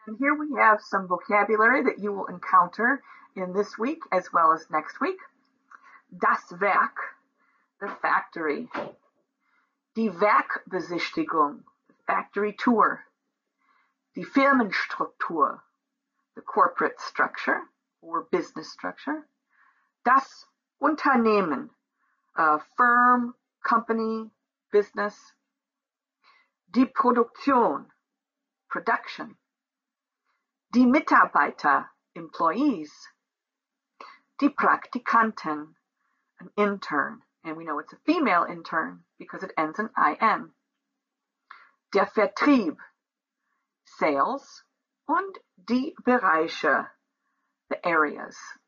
And here we have some vocabulary that you will encounter in this week as well as next week. Das Werk, the factory. Die Werkbesichtigung, the factory tour. Die Firmenstruktur, the corporate structure or business structure. Das Unternehmen, a firm, company, business. Die Produktion, production. Die Mitarbeiter, employees. Die Praktikanten, an intern. And we know it's a female intern because it ends in IN. Der Vertrieb, sales. Und die Bereiche, the areas.